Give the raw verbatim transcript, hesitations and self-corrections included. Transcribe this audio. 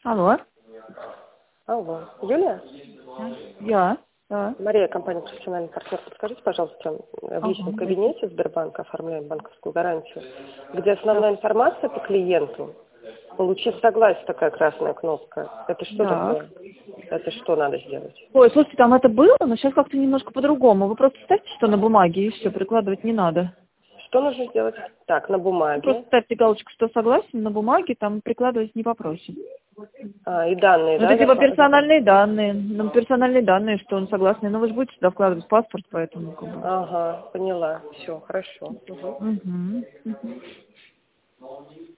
Алло. Алло. Юлия? Я. Да. Мария, компания «Профессиональный партнер». Подскажите, пожалуйста, в личном Ага. кабинете Сбербанка оформляем банковскую гарантию, где основная информация по клиенту. Получив согласие, такая красная кнопка. Это что Да. такое? Это что надо сделать? Ой, слушайте, там это было, но сейчас как-то немножко по-другому. Вы просто ставьте, что на бумаге, и все, прикладывать не надо. Что нужно сделать? Так, на Вы бумаге. просто ставьте галочку, что согласен, на бумаге, там прикладывать не попросим. А, и данные, Ну, да? это типа запа- персональные данные. Ну, персональные данные, что он согласен. Но вы же будете сюда вкладывать паспорт, поэтому как бы. Ага, поняла. Все, хорошо. Мгм. Угу. Угу.